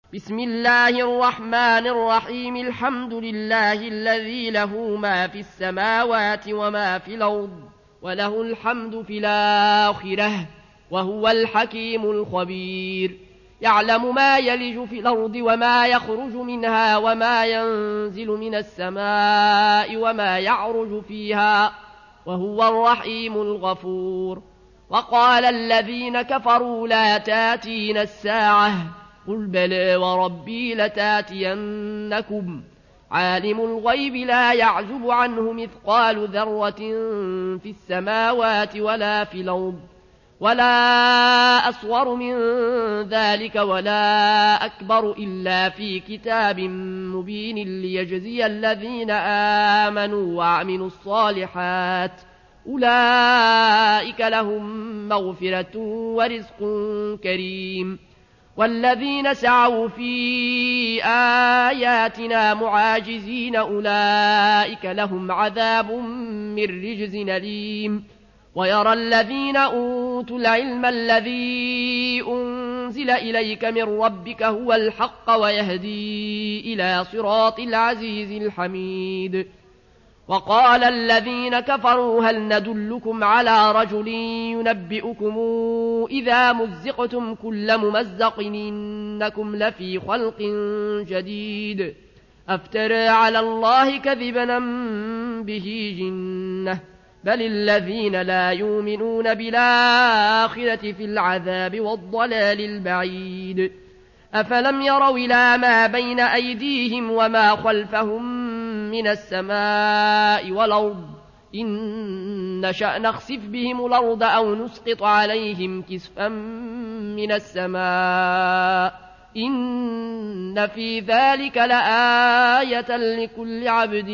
بسم الله الرحمن الرحيم. الحمد لله الذي له ما في السماوات وما في الأرض وله الحمد في الآخرة وهو الحكيم الخبير. يعلم ما يلج في الأرض وما يخرج منها وما ينزل من السماء وما يعرج فيها وهو الرحيم الغفور. وقال الذين كفروا لا تاتينا الساعة قل بلى وربي لتاتينكم عالم الغيب لا يعزب عنه مثقال ذرة في السماوات ولا في الأرض ولا أصغر من ذلك ولا أكبر إلا في كتاب مبين ليجزي الذين آمنوا وعملوا الصالحات أولئك لهم مغفرة ورزق كريم. والذين سعوا في آياتنا معاجزين أولئك لهم عذاب من رجز أليم. ويرى الذين أوتوا العلم الذي أنزل إليك من ربك هو الحق ويهدي إلى صراط العزيز الحميد. وقال الذين كفروا هل ندلكم على رجل ينبئكم إذا مزقتم كل ممزق إنكم لفي خلق جديد أفترى على الله كذبا به جنة بل الذين لا يؤمنون بالآخرة في العذاب والضلال البعيد. أفلم يروا إلى ما بين أيديهم وما خلفهم من السماء والأرض إن نشأ نخسف بهم الأرض أو نسقط عليهم كسفا من السماء إن في ذلك لآية لكل عبد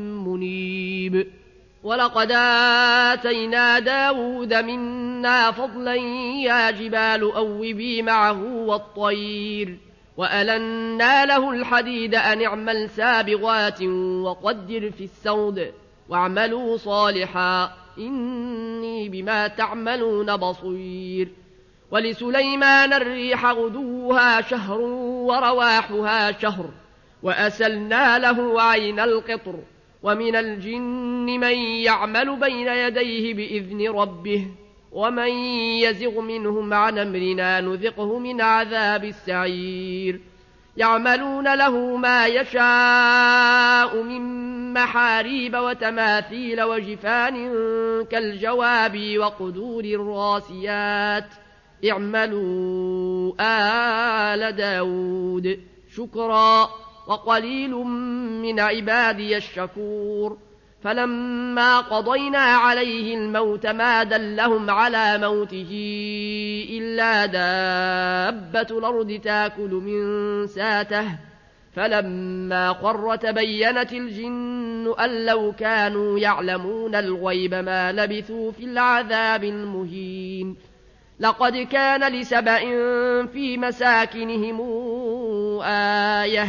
منيب. ولقد آتينا داود منا فضلا يا جبال أوبي معه والطير وألنا له الحديد أن اعمل سابغات وقدر في السرد واعملوا صالحا إني بما تعملون بصير. ولسليمان الريح غدوها شهر ورواحها شهر وأسلنا له عين القطر ومن الجن من يعمل بين يديه بإذن ربه ومن يزغ منهم عن أمرنا نذقه من عذاب السعير. يعملون له ما يشاء من محاريب وتماثيل وجفان كالجواب وقدور الراسيات اعملوا آل داود شكرا وقليل من عبادي الشكور. فلما قضينا عليه الموت ما دلهم على موته إلا دابة الأرض تاكل من ساته فلما خر تبينت الجن أن لو كانوا يعلمون الغيب ما لبثوا في العذاب المهين. لقد كان لسبأ في مساكنهم آية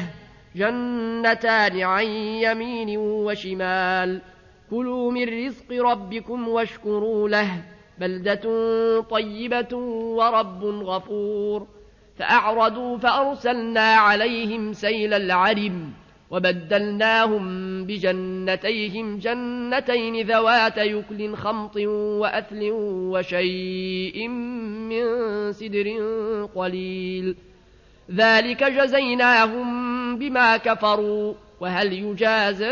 جنتان عن يمين وشمال كلوا من رزق ربكم واشكروا له بلدة طيبة ورب غفور. فأعرضوا فأرسلنا عليهم سيل العرم وبدلناهم بجنتيهم جنتين ذوات يكل خمط وأثل وشيء من سدر قليل ذلك جزيناهم بما كفروا وهل يجازى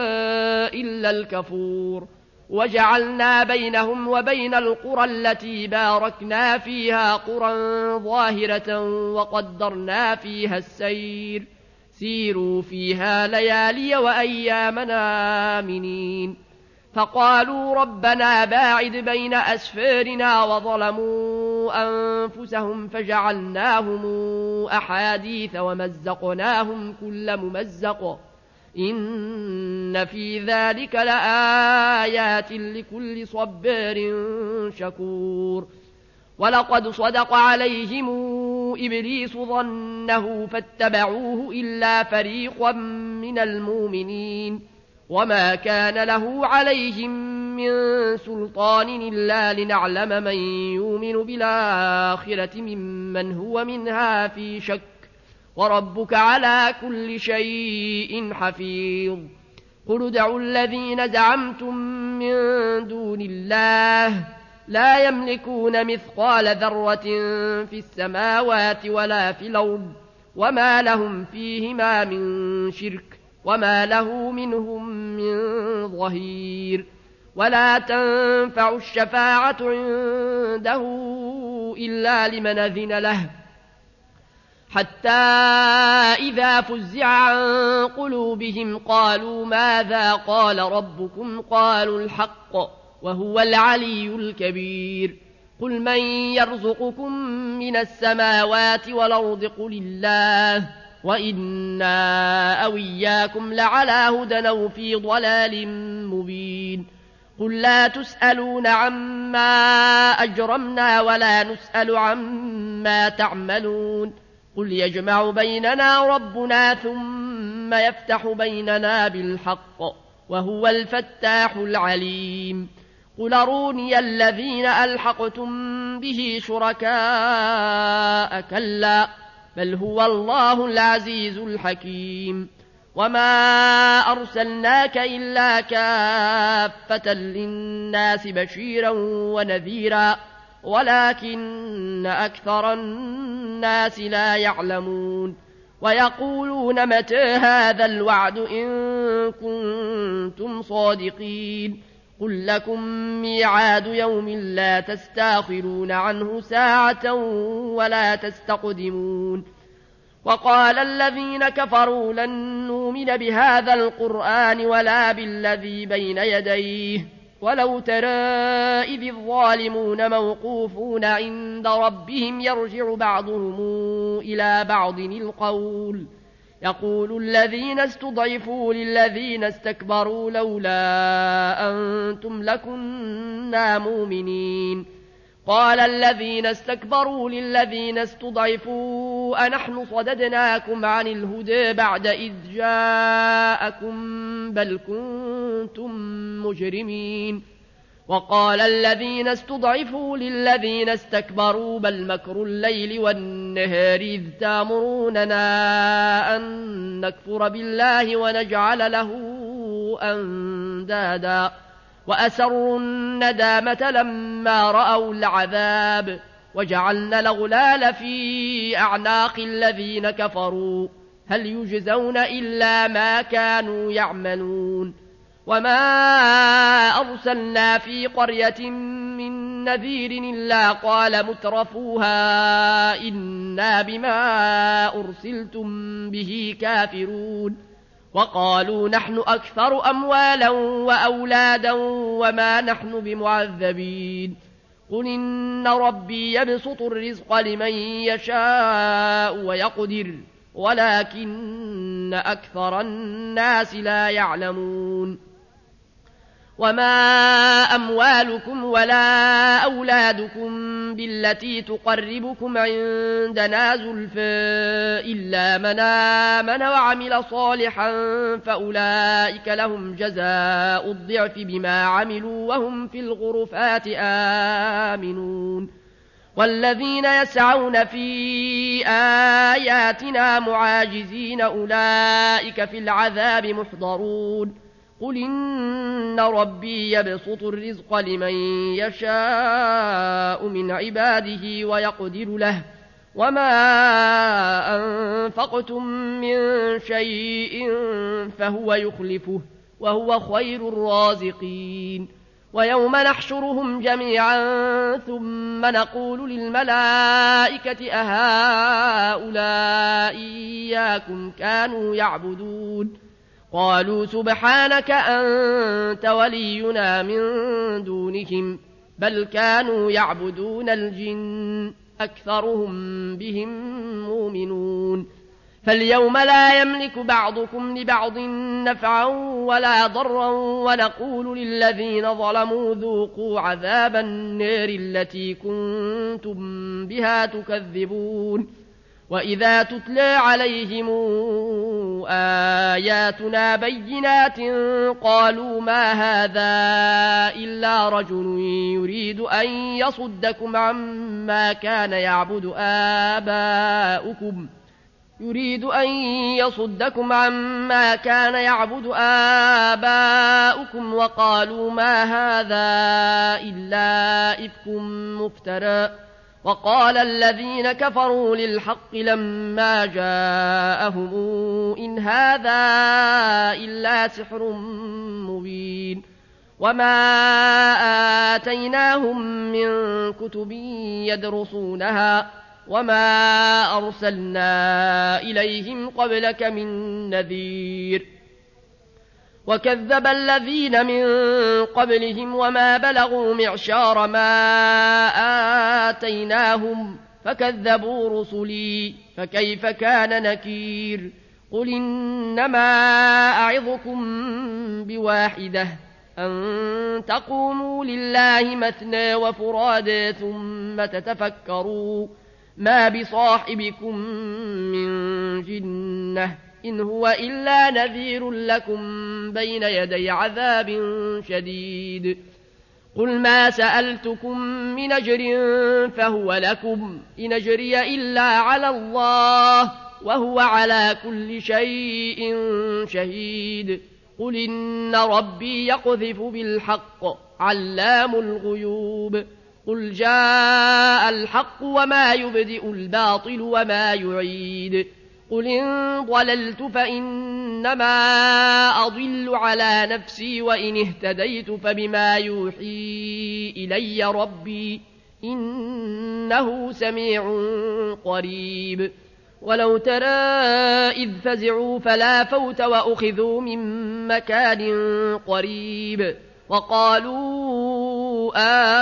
إلا الكفور. وجعلنا بينهم وبين القرى التي باركنا فيها قرى ظاهرة وقدرنا فيها السير سيروا فيها ليالي وأيامنا آمنين. فقالوا ربنا باعد بين أسفارنا وظلموا أنفسهم فجعلناهم أحاديث ومزقناهم كل ممزق إن في ذلك لآيات لكل صبار شكور. ولقد صدق عليهم إبليس ظنه فاتبعوه إلا فريقا من المؤمنين وما كان له عليهم من سلطان إلا لنعلم من يؤمن بالآخرة ممن هو منها في شك وربك على كل شيء حفيظ قل ادعوا الذين زعمتم من دون الله لا يملكون مثقال ذرة في السماوات ولا في الأرض وما لهم فيهما من شرك وما له منهم من ظهير ولا تنفع الشفاعة عنده إلا لمن أذن له حتى إذا فزع عن قلوبهم قالوا ماذا قال ربكم قالوا الحق وهو العلي الكبير قل من يرزقكم من السماوات والأرض قل الله وإنا أو إياكم لعلى هدى أو في ضلال مبين قل لا تسألون عما أجرمنا ولا نسأل عما تعملون قل يجمع بيننا ربنا ثم يفتح بيننا بالحق وهو الفتاح العليم قل أروني الذين ألحقتم به شركاء كلا بل هو الله العزيز الحكيم وما أرسلناك إلا كافة للناس بشيرا ونذيرا ولكن أكثر الناس لا يعلمون ويقولون متى هذا الوعد إن كنتم صادقين قل لكم ميعاد يوم لا تستاخرون عنه ساعة ولا تستقدمون وقال الذين كفروا لن نؤمن بهذا القرآن ولا بالذي بين يديه ولو ترى إذ الظالمون موقوفون عند ربهم يرجع بعضهم إلى بعض القول يقول الذين استضعفوا للذين استكبروا لولا أنتم لكنا مؤمنين قال الذين استكبروا للذين استضعفوا أنحن صددناكم عن الهدى بعد إذ جاءكم بل كنتم مجرمين وقال الذين استضعفوا للذين استكبروا بل مكر الليل والنهار إذ تامروننا أن نكفر بالله ونجعل له أندادا وأسروا الندامة لما رأوا العذاب وجعلنا الأغلال في أعناق الذين كفروا هل يجزون إلا ما كانوا يعملون وما أرسلنا في قرية من نذير إلا قال مترفوها إنا بما أرسلتم به كافرون وقالوا نحن أكثر أموالا وأولادا وما نحن بمعذبين قل إن ربي يبسط الرزق لمن يشاء ويقدر ولكن أكثر الناس لا يعلمون وما أموالكم ولا أولادكم بالتي تقربكم عندنا زلفى إلا من آمن وعمل صالحا فأولئك لهم جزاء الضعف بما عملوا وهم في الغرفات آمنون والذين يسعون في آياتنا معاجزين أولئك في العذاب محضرون قل إن ربي يبسط الرزق لمن يشاء من عباده ويقدر له وما أنفقتم من شيء فهو يخلفه وهو خير الرازقين ويوم نحشرهم جميعا ثم نقول للملائكة أهؤلاء إياكم كانوا يعبدون قالوا سبحانك أنت ولينا من دونهم بل كانوا يعبدون الجن أكثرهم بهم مؤمنون فاليوم لا يملك بعضكم لبعض نفعا ولا ضرا ونقول للذين ظلموا ذوقوا عذاب النار التي كنتم بها تكذبون وإذا تتلى عليهم آياتنا بينات قالوا ما هذا إلا رجل يريد أن يصدكم عما كان يعبد آباؤكم يريد أن يصدكم عما كان يعبد آباؤكم وقالوا ما هذا إلا إفك مفترى وقال الذين كفروا للحق لما جاءهم إن هذا إلا سحر مبين وما آتيناهم من كتب يدرسونها وما أرسلنا إليهم قبلك من نذير وكذب الذين من قبلهم وما بلغوا معشار ما آتيناهم فكذبوا رسلي فكيف كان نكير قل إنما أعظكم بواحدة أن تقوموا لله مثنى وفرادى ثم تتفكروا ما بصاحبكم من جنة إن هو إلا نذير لكم بين يدي عذاب شديد قل ما سألتكم من أجر فهو لكم إن أجري إلا على الله وهو على كل شيء شهيد قل إن ربي يقذف بالحق علام الغيوب قل جاء الحق وما يبدئ الباطل وما يعيد قل إن ضللت فإنما أضل على نفسي وإن اهتديت فبما يوحي إلي ربي إنه سميع قريب ولو ترى إذ فزعوا فلا فوت وأخذوا من مكان قريب وقالوا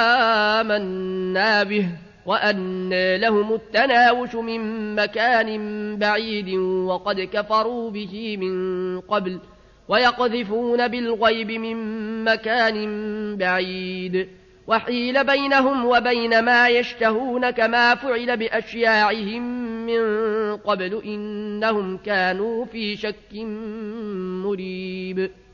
آمنا به وأنى لهم التناوش من مكان بعيد وقد كفروا به من قبل ويقذفون بالغيب من مكان بعيد وحيل بينهم وبين ما يشتهون كما فعل بأشياعهم من قبل إنهم كانوا في شك مريب